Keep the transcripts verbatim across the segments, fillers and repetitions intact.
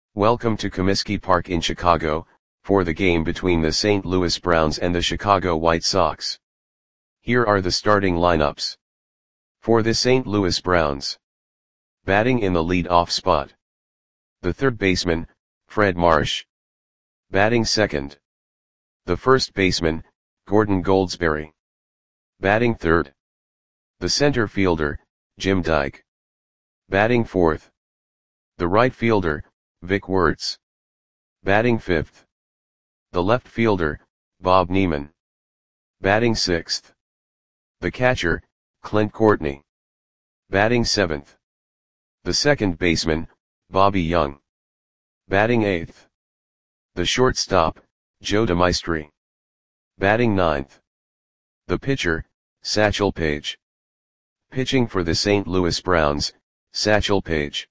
Welcome to Comiskey Park in Chicago, for the game between the Saint Louis Browns and the Chicago White Sox. Here are the starting lineups. For the Saint Louis Browns. Batting in the lead-off spot. The third baseman, Fred Marsh. Batting second. The first baseman, Gordon Goldsberry. Batting third. The center fielder, Jim Dyke. Batting fourth. The right fielder, Vic Wertz. Batting fifth. The left fielder, Bob Neiman. Batting sixth. The catcher, Clint Courtney. Batting seventh. The second baseman, Bobby Young. Batting eighth. The shortstop, Joe DeMaestri. Batting ninth. The pitcher, Satchel Paige. Pitching for the Saint Louis Browns, Satchel Paige.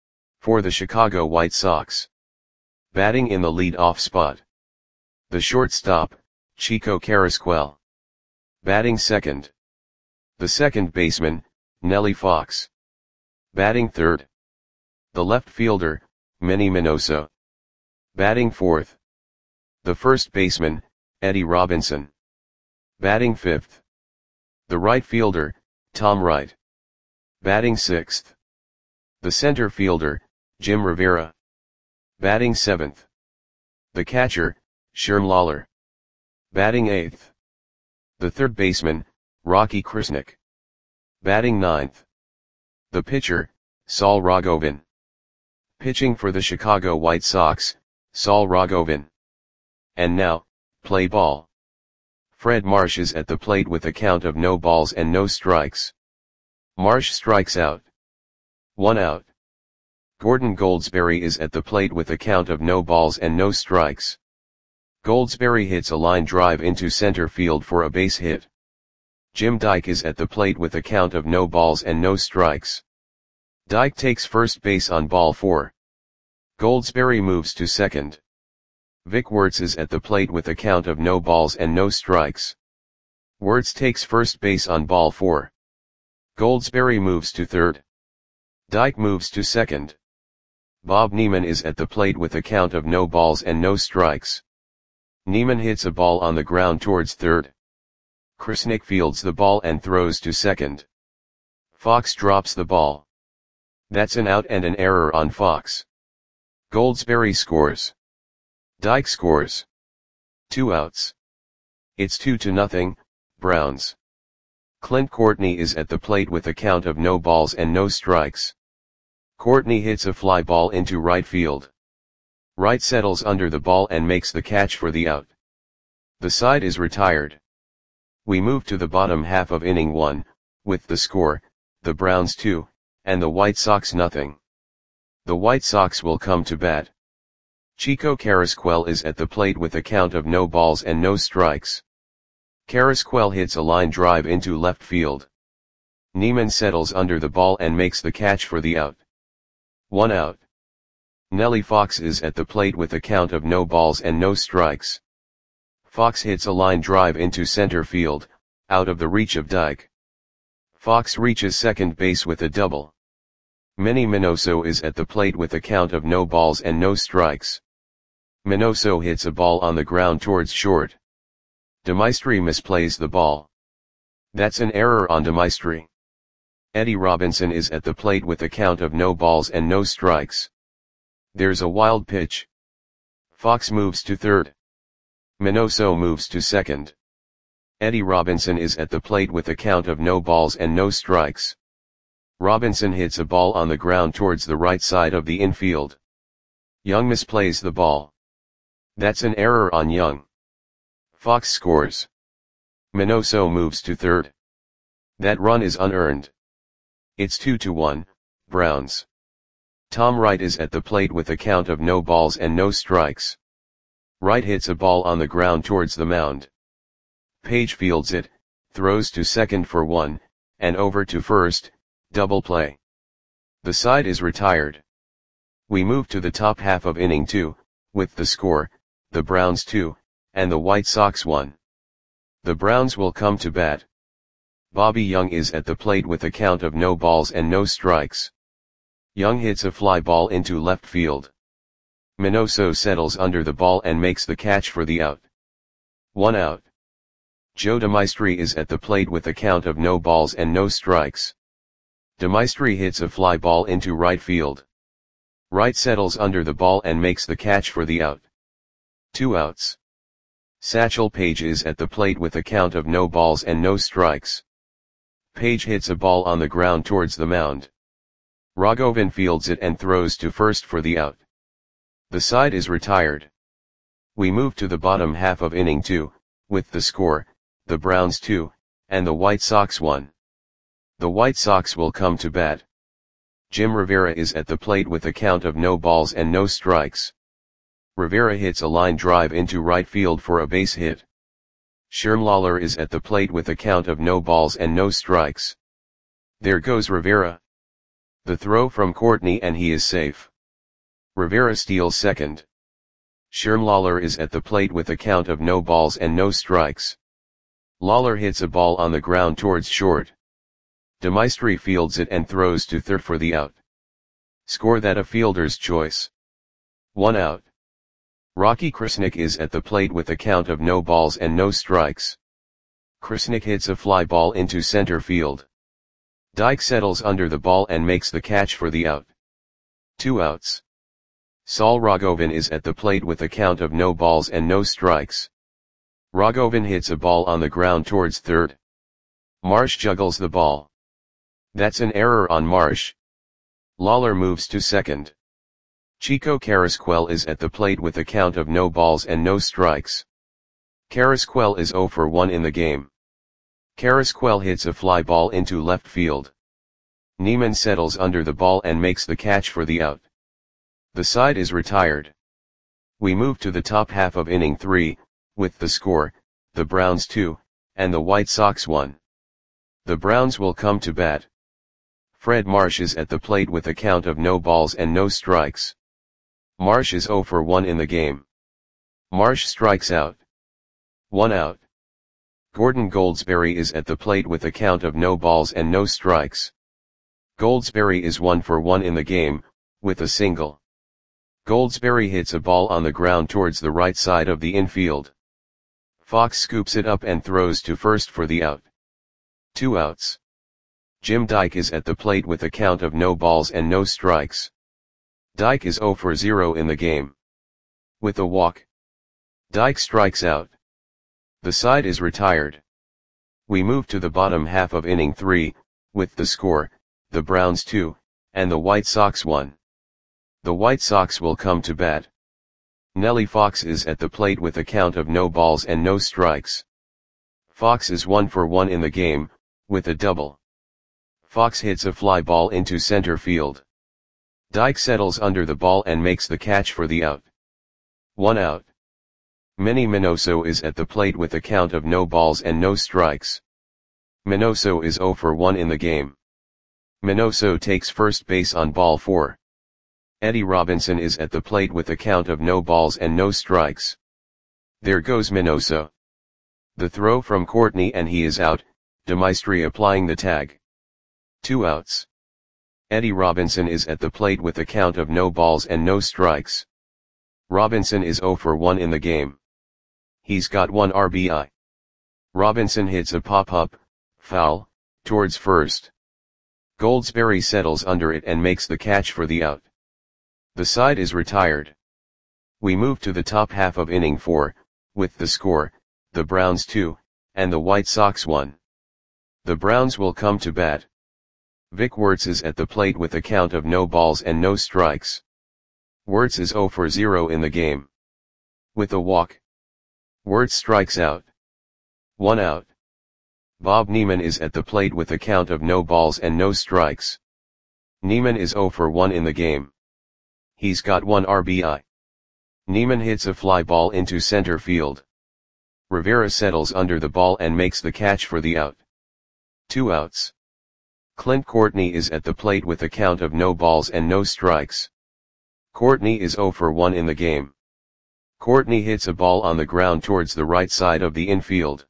For the Chicago White Sox. Batting in the lead-off spot. The shortstop, Chico Carrasquel. Batting second. The second baseman, Nellie Fox. Batting third. The left fielder, Manny Minoso. Batting fourth. The first baseman, Eddie Robinson. Batting fifth. The right fielder, Tom Wright. Batting sixth. The center fielder, Jim Rivera. Batting seventh. The catcher, Sherm Lawler. Batting eighth. The third baseman, Rocky Krasnick. Batting ninth. The pitcher, Saul Rogovin. Pitching for the Chicago White Sox, Saul Rogovin. And now, play ball. Fred Marsh is at the plate with a count of no balls and no strikes. Marsh strikes out. One out. Gordon Goldsberry is at the plate with a count of no balls and no strikes. Goldsberry hits a line drive into center field for a base hit. Jim Dyke is at the plate with a count of no balls and no strikes. Dyke takes first base on ball four. Goldsberry moves to second. Vic Wertz is at the plate with a count of no balls and no strikes. Wertz takes first base on ball four. Goldsberry moves to third. Dyke moves to second. Bob Neiman is at the plate with a count of no balls and no strikes. Neiman hits a ball on the ground towards third. Krasnick fields the ball and throws to second. Fox drops the ball. That's an out and an error on Fox. Goldsberry scores. Dyke scores. Two outs. It's two to nothing, Browns. Clint Courtney is at the plate with a count of no balls and no strikes. Courtney hits a fly ball into right field. Wright settles under the ball and makes the catch for the out. The side is retired. We move to the bottom half of inning one, with the score, the Browns two, and the White Sox nothing. The White Sox will come to bat. Chico Carrasquel is at the plate with a count of no balls and no strikes. Carrasquel hits a line drive into left field. Neiman settles under the ball and makes the catch for the out. One out. Nellie Fox is at the plate with a count of no balls and no strikes. Fox hits a line drive into center field, out of the reach of Dyke. Fox reaches second base with a double. Manny Minoso is at the plate with a count of no balls and no strikes. Minoso hits a ball on the ground towards short. DeMaestri misplays the ball. That's an error on DeMaestri. Eddie Robinson is at the plate with a count of no balls and no strikes. There's a wild pitch. Fox moves to third. Minoso moves to second. Eddie Robinson is at the plate with a count of no balls and no strikes. Robinson hits a ball on the ground towards the right side of the infield. Young misplays the ball. That's an error on Young. Fox scores. Minoso moves to third. That run is unearned. It's two to one, Browns. Tom Wright is at the plate with a count of no balls and no strikes. Wright hits a ball on the ground towards the mound. Paige fields it, throws to second for one, and over to first, double play. The side is retired. We move to the top half of inning two, with the score, the Browns two, and the White Sox one. The Browns will come to bat. Bobby Young is at the plate with a count of no balls and no strikes. Young hits a fly ball into left field. Minoso settles under the ball and makes the catch for the out. One out. Joe DeMaestri is at the plate with a count of no balls and no strikes. DeMaestri hits a fly ball into right field. Wright settles under the ball and makes the catch for the out. Two outs. Satchel Paige is at the plate with a count of no balls and no strikes. Paige hits a ball on the ground towards the mound. Rogovin fields it and throws to first for the out. The side is retired. We move to the bottom half of inning two, with the score, the Browns two, and the White Sox one. The White Sox will come to bat. Jim Rivera is at the plate with a count of no balls and no strikes. Rivera hits a line drive into right field for a base hit. Sherm Lawler is at the plate with a count of no balls and no strikes. There goes Rivera. The throw from Courtney and he is safe. Rivera steals second. Sherm Lawler is at the plate with a count of no balls and no strikes. Lawler hits a ball on the ground towards short. DeMaestri fields it and throws to third for the out. Score that a fielder's choice. One out. Rocky Krasnick is at the plate with a count of no balls and no strikes. Krasnick hits a fly ball into center field. Dyke settles under the ball and makes the catch for the out. Two outs. Saul Rogovin is at the plate with a count of no balls and no strikes. Rogovin hits a ball on the ground towards third. Marsh juggles the ball. That's an error on Marsh. Lawler moves to second. Chico Carrasquel is at the plate with a count of no balls and no strikes. Carrasquel is zero for one in the game. Carrasquel hits a fly ball into left field. Neiman settles under the ball and makes the catch for the out. The side is retired. We move to the top half of inning three, with the score, the Browns two, and the White Sox one. The Browns will come to bat. Fred Marsh is at the plate with a count of no balls and no strikes. Marsh is zero for one in the game. Marsh strikes out. One out. Gordon Goldsberry is at the plate with a count of no balls and no strikes. Goldsberry is one for one in the game, with a single. Goldsberry hits a ball on the ground towards the right side of the infield. Fox scoops it up and throws to first for the out. Two outs. Jim Dyke is at the plate with a count of no balls and no strikes. Dyke is zero for zero in the game. With a walk. Dyke strikes out. The side is retired. We move to the bottom half of inning three, with the score, the Browns two, and the White Sox one. The White Sox will come to bat. Nellie Fox is at the plate with a count of no balls and no strikes. Fox is one for one in the game, with a double. Fox hits a fly ball into center field. Dyke settles under the ball and makes the catch for the out. One out. Manny Minoso is at the plate with a count of no balls and no strikes. Minoso is zero for one in the game. Minoso takes first base on ball four. Eddie Robinson is at the plate with a count of no balls and no strikes. There goes Minoso. The throw from Courtney and he is out, DeMaestri applying the tag. Two outs. Eddie Robinson is at the plate with a count of no balls and no strikes. Robinson is zero for one in the game. He's got one R B I. Robinson hits a pop-up, foul, towards first. Goldsberry settles under it and makes the catch for the out. The side is retired. We move to the top half of inning four, with the score, the Browns two, and the White Sox one. The Browns will come to bat. Vic Wertz is at the plate with a count of no balls and no strikes. Wertz is zero for zero in the game. With a walk. Wertz strikes out. One out. Bob Neiman is at the plate with a count of no balls and no strikes. Neiman is zero for one in the game. He's got one R B I. Neiman hits a fly ball into center field. Rivera settles under the ball and makes the catch for the out. Two outs. Clint Courtney is at the plate with a count of no balls and no strikes. Courtney is zero for one in the game. Courtney hits a ball on the ground towards the right side of the infield.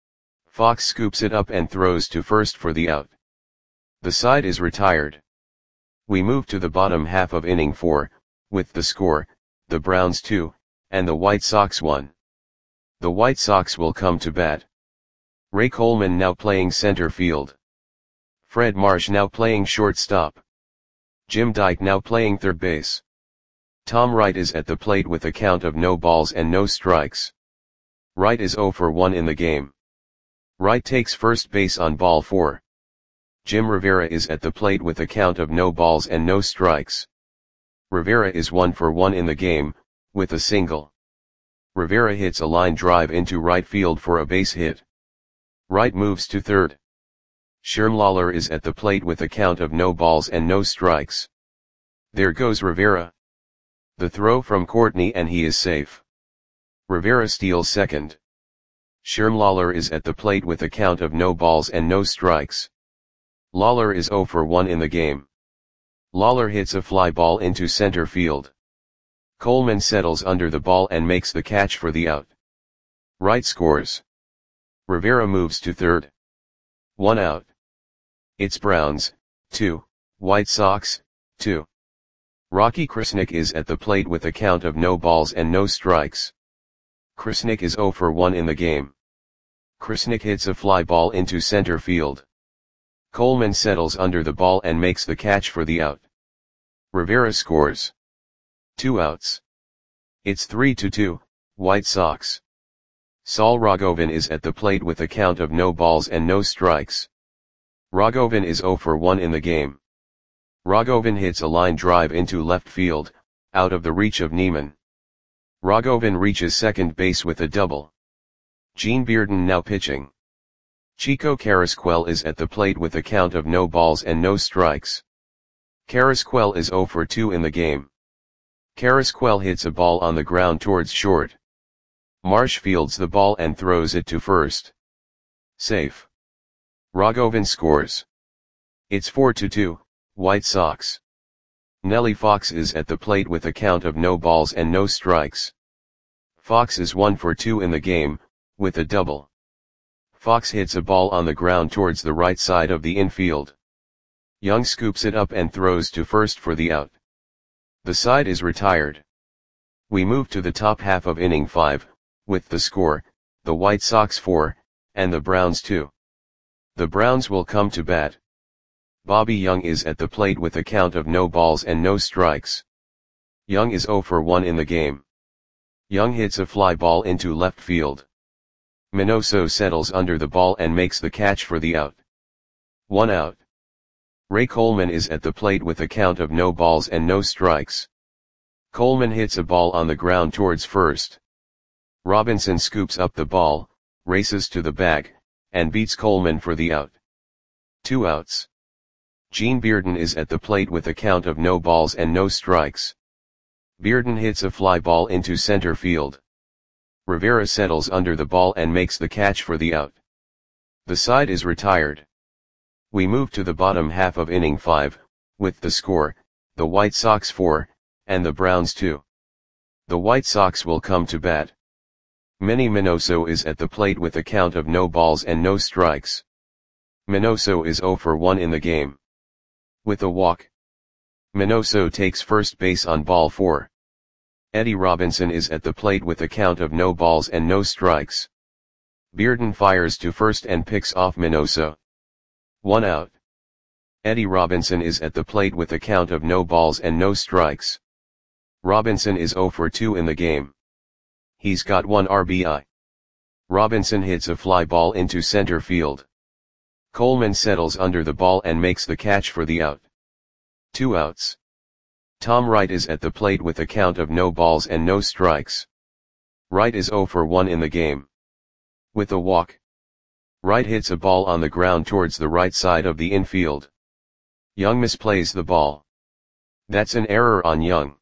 Fox scoops it up and throws to first for the out. The side is retired. We move to the bottom half of inning four, with the score, the Browns two, and the White Sox one. The White Sox will come to bat. Ray Coleman now playing center field. Fred Marsh now playing shortstop. Jim Dyke now playing third base. Tom Wright is at the plate with a count of no balls and no strikes. Wright is zero for one in the game. Wright takes first base on ball four. Jim Rivera is at the plate with a count of no balls and no strikes. Rivera is one for one in the game, with a single. Rivera hits a line drive into right field for a base hit. Wright moves to third. Sherm Lawler is at the plate with a count of no balls and no strikes. There goes Rivera. The throw from Courtney and he is safe. Rivera steals second. Sherm Lawler is at the plate with a count of no balls and no strikes. Lawler is zero for one in the game. Lawler hits a fly ball into center field. Coleman settles under the ball and makes the catch for the out. Wright scores. Rivera moves to third. One out. It's Browns, two, White Sox, two. Rocky Krasnick is at the plate with a count of no balls and no strikes. Krasnick is zero for one in the game. Krasnick hits a fly ball into center field. Coleman settles under the ball and makes the catch for the out. Rivera scores. Two outs. It's three to two, White Sox. Saul Rogovin is at the plate with a count of no balls and no strikes. Rogovin is zero for one in the game. Rogovin hits a line drive into left field, out of the reach of Neiman. Rogovin reaches second base with a double. Gene Bearden now pitching. Chico Carrasquel is at the plate with a count of no balls and no strikes. Carrasquel is zero for two in the game. Carrasquel hits a ball on the ground towards short. Marsh fields the ball and throws it to first. Safe. Rogovin scores. It's four to two, White Sox. Nellie Fox is at the plate with a count of no balls and no strikes. Fox is one for two in the game, with a double. Fox hits a ball on the ground towards the right side of the infield. Young scoops it up and throws to first for the out. The side is retired. We move to the top half of inning five, with the score, the White Sox four, and the Browns two. The Browns will come to bat. Bobby Young is at the plate with a count of no balls and no strikes. Young is zero for one in the game. Young hits a fly ball into left field. Minoso settles under the ball and makes the catch for the out. One out. Ray Coleman is at the plate with a count of no balls and no strikes. Coleman hits a ball on the ground towards first. Robinson scoops up the ball, races to the bag, and beats Coleman for the out. Two outs. Gene Bearden is at the plate with a count of no balls and no strikes. Bearden hits a fly ball into center field. Rivera settles under the ball and makes the catch for the out. The side is retired. We move to the bottom half of inning five, with the score, the White Sox four, and the Browns two. The White Sox will come to bat. Manny Minoso is at the plate with a count of no balls and no strikes. Minoso is zero for one in the game. With a walk. Minoso takes first base on ball four. Eddie Robinson is at the plate with a count of no balls and no strikes. Bearden fires to first and picks off Minoso. One out. Eddie Robinson is at the plate with a count of no balls and no strikes. Robinson is zero for two in the game. He's got one R B I. Robinson hits a fly ball into center field. Coleman settles under the ball and makes the catch for the out. Two outs. Tom Wright is at the plate with a count of no balls and no strikes. Wright is zero for one in the game. With a walk. Wright hits a ball on the ground towards the right side of the infield. Young misplays the ball. That's an error on Young.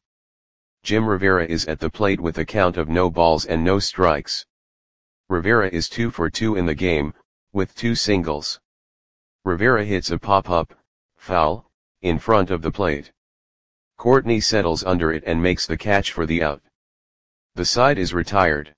Jim Rivera is at the plate with a count of no balls and no strikes. Rivera is two for two in the game, with two singles. Rivera hits a pop-up, foul, in front of the plate. Courtney settles under it and makes the catch for the out. The side is retired.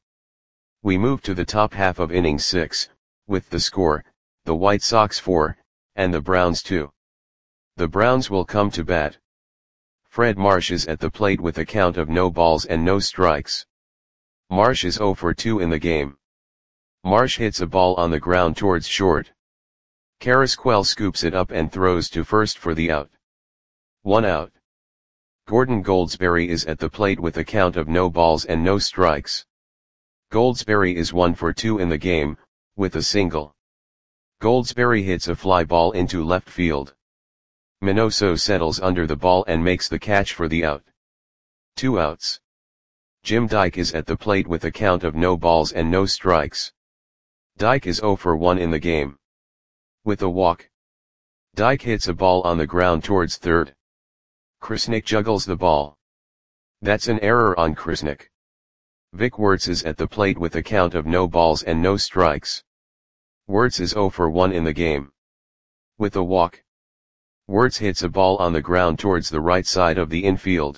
We move to the top half of inning six, with the score, the White Sox four, and the Browns two. The Browns will come to bat. Fred Marsh is at the plate with a count of no balls and no strikes. Marsh is zero for two in the game. Marsh hits a ball on the ground towards short. Carrasquel scoops it up and throws to first for the out. One out. Gordon Goldsberry is at the plate with a count of no balls and no strikes. Goldsberry is one for two in the game, with a single. Goldsberry hits a fly ball into left field. Minoso settles under the ball and makes the catch for the out. Two outs. Jim Dyke is at the plate with a count of no balls and no strikes. Dyke is zero for one in the game. With a walk. Dyke hits a ball on the ground towards third. Krasnick juggles the ball. That's an error on Krasnick. Vic Wertz is at the plate with a count of no balls and no strikes. Wertz is zero for one in the game. With a walk. Wertz hits a ball on the ground towards the right side of the infield.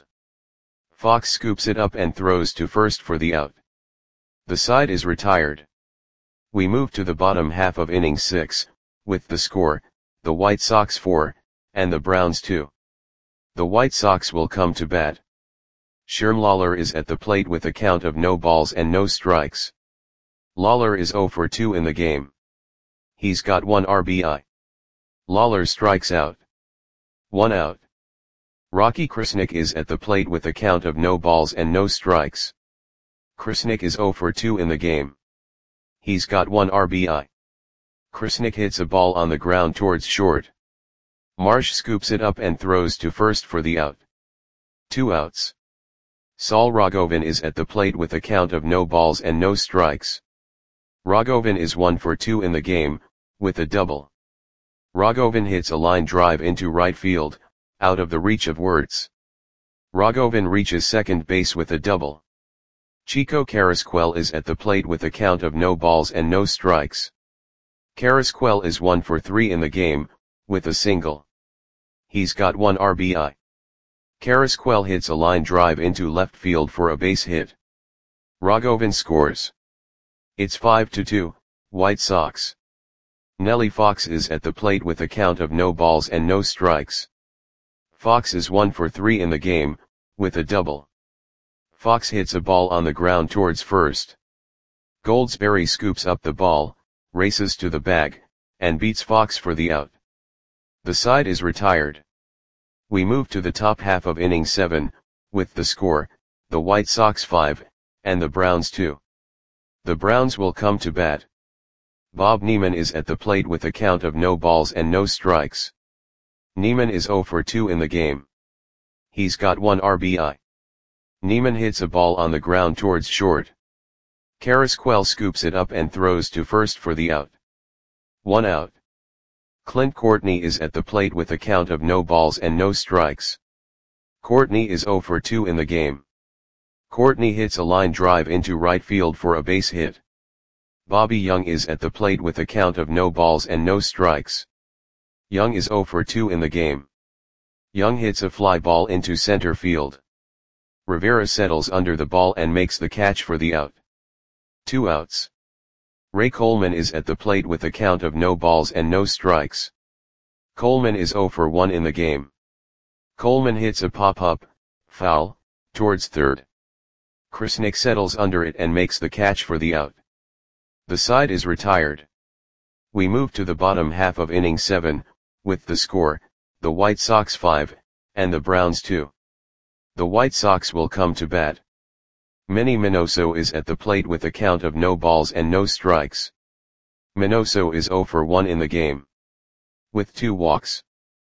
Fox scoops it up and throws to first for the out. The side is retired. We move to the bottom half of inning six, with the score, the White Sox four, and the Browns two. The White Sox will come to bat. Sherm Lawler is at the plate with a count of no balls and no strikes. Lawler is zero for two in the game. He's got one R B I. Lawler strikes out. One out. Rocky Krasnick is at the plate with a count of no balls and no strikes. Krasnick is zero for two in the game. He's got one R B I. Krasnick hits a ball on the ground towards short. Marsh scoops it up and throws to first for the out. Two outs. Saul Rogovin is at the plate with a count of no balls and no strikes. Rogovin is one for two in the game, with a double. Rogovin hits a line drive into right field, out of the reach of Wertz. Rogovin reaches second base with a double. Chico Carrasquel is at the plate with a count of no balls and no strikes. Carrasquel is one for three in the game, with a single. He's got one R B I. Carrasquel hits a line drive into left field for a base hit. Rogovin scores. It's five to two, White Sox. Nellie Fox is at the plate with a count of no balls and no strikes. Fox is one for three in the game, with a double. Fox hits a ball on the ground towards first. Goldsberry scoops up the ball, races to the bag, and beats Fox for the out. The side is retired. We move to the top half of inning seven, with the score, the White Sox five, and the Browns two. The Browns will come to bat. Bob Neiman is at the plate with a count of no balls and no strikes. Neiman is zero for two in the game. He's got one R B I. Neiman hits a ball on the ground towards short. Carrasquel scoops it up and throws to first for the out. One out. Clint Courtney is at the plate with a count of no balls and no strikes. Courtney is zero for two in the game. Courtney hits a line drive into right field for a base hit. Bobby Young is at the plate with a count of no balls and no strikes. Young is zero for two in the game. Young hits a fly ball into center field. Rivera settles under the ball and makes the catch for the out. Two outs. Ray Coleman is at the plate with a count of no balls and no strikes. Coleman is zero for one in the game. Coleman hits a pop-up, foul, towards third. Krasnick settles under it and makes the catch for the out. The side is retired. We move to the bottom half of inning seven, with the score, the White Sox five, and the Browns two. The White Sox will come to bat. Manny Minoso is at the plate with a count of no balls and no strikes. Minoso is zero for one in the game. With two walks.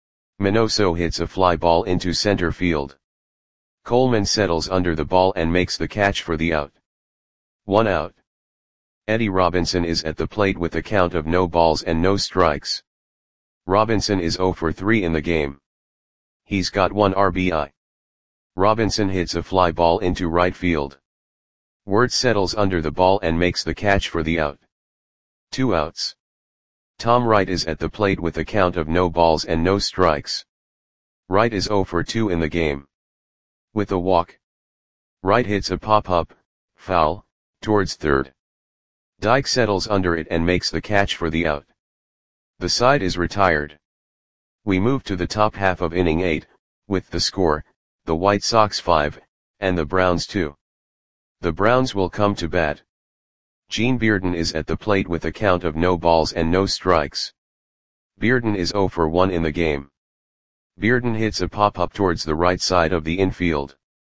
Minoso hits a fly ball into center field. Coleman settles under the ball and makes the catch for the out. One out. Eddie Robinson is at the plate with a count of no balls and no strikes. Robinson is zero for three in the game. He's got one R B I. Robinson hits a fly ball into right field. Wertz settles under the ball and makes the catch for the out. Two outs. Tom Wright is at the plate with a count of no balls and no strikes. Wright is zero for two in the game. With a walk. Wright hits a pop-up, foul, towards third. Dyke settles under it and makes the catch for the out. The side is retired. We move to the top half of inning eight, with the score, the White Sox five, and the Browns two. The Browns will come to bat. Gene Bearden is at the plate with a count of no balls and no strikes. Bearden is zero for one in the game. Bearden hits a pop-up towards the right side of the infield.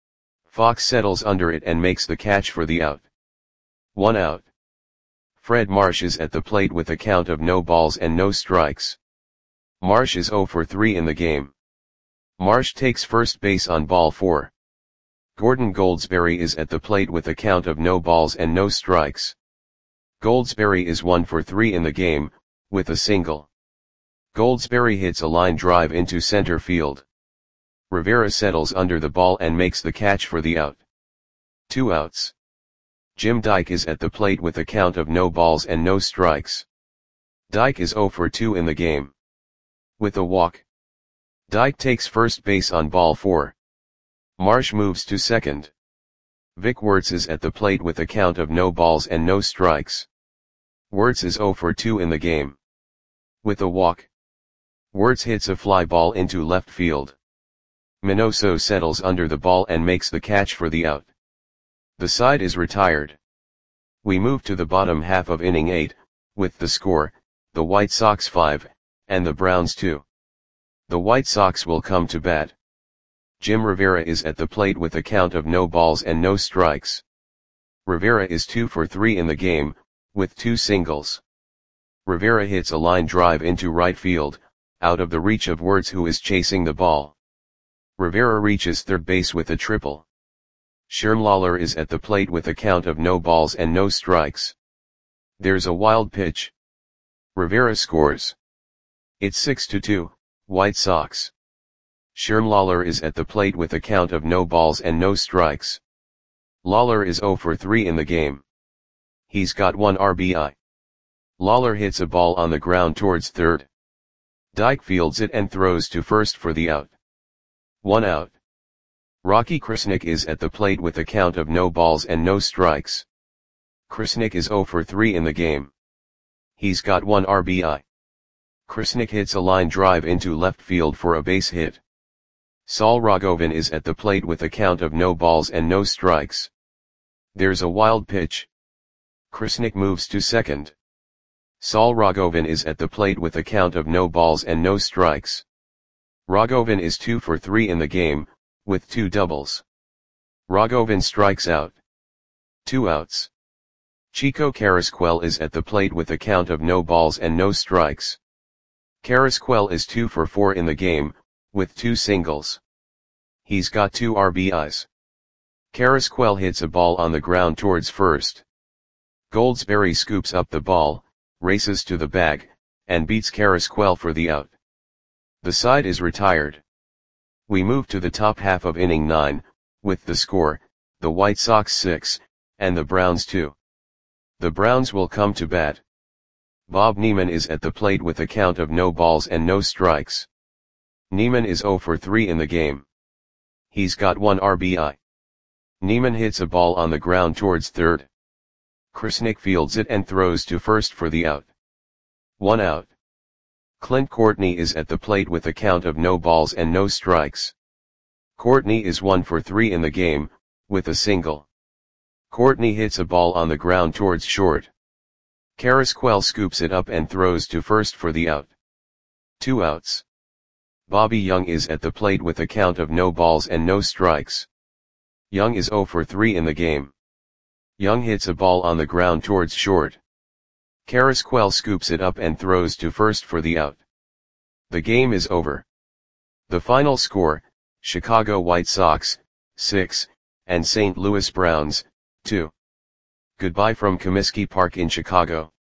Fox settles under it and makes the catch for the out. One out. Fred Marsh is at the plate with a count of no balls and no strikes. Marsh is zero for three in the game. Marsh takes first base on ball four. Gordon Goldsberry is at the plate with a count of no balls and no strikes. Goldsberry is one for three in the game, with a single. Goldsberry hits a line drive into center field. Rivera settles under the ball and makes the catch for the out. Two outs. Jim Dyke is at the plate with a count of no balls and no strikes. Dyke is zero for two in the game. With a walk. Dyke takes first base on ball four. Marsh moves to second. Vic Wertz is at the plate with a count of no balls and no strikes. Wertz is zero for two in the game. With a walk. Wertz hits a fly ball into left field. Minoso settles under the ball and makes the catch for the out. The side is retired. We move to the bottom half of inning eight, with the score, the White Sox five, and the Browns two. The White Sox will come to bat. Jim Rivera is at the plate with a count of no balls and no strikes. Rivera is two for three in the game, with two singles. Rivera hits a line drive into right field, out of the reach of Wertz, who is chasing the ball. Rivera reaches third base with a triple. Sherm Lawler is at the plate with a count of no balls and no strikes. There's a wild pitch. Rivera scores. It's six to two, White Sox. Sherm Lawler is at the plate with a count of no balls and no strikes. Lawler is zero for three in the game. He's got one R B I. Lawler hits a ball on the ground towards third. Dyke fields it and throws to first for the out. One out. Rocky Krasnick is at the plate with a count of no balls and no strikes. Krasnick is zero for three in the game. He's got one R B I. Krasnick hits a line drive into left field for a base hit. Saul Rogovan is at the plate with a count of no balls and no strikes. There's a wild pitch. Krasnick moves to second. Saul Rogovan is at the plate with a count of no balls and no strikes. Rogovan is two for three in the game, with two doubles. Rogovan strikes out. Two outs. Chico Carrasquel is at the plate with a count of no balls and no strikes. Carrasquel is two for four in the game, with two singles. He's got two R B Is. Carrasquel hits a ball on the ground towards first. Goldsberry scoops up the ball, races to the bag, and beats Carrasquel for the out. The side is retired. We move to the top half of inning nine, with the score, the White Sox six, and the Browns two. The Browns will come to bat. Bob Neiman is at the plate with a count of no balls and no strikes. Neiman is zero for three in the game. He's got one R B I. Neiman hits a ball on the ground towards third. Krasnick fields it and throws to first for the out. One out. Clint Courtney is at the plate with a count of no balls and no strikes. Courtney is one for three in the game, with a single. Courtney hits a ball on the ground towards short. Carrasquel scoops it up and throws to first for the out. Two outs. Bobby Young is at the plate with a count of no balls and no strikes. Young is zero for three in the game. Young hits a ball on the ground towards short. Carrasquel scoops it up and throws to first for the out. The game is over. The final score, Chicago White Sox, six, and Saint Louis Browns, two. Goodbye from Comiskey Park in Chicago.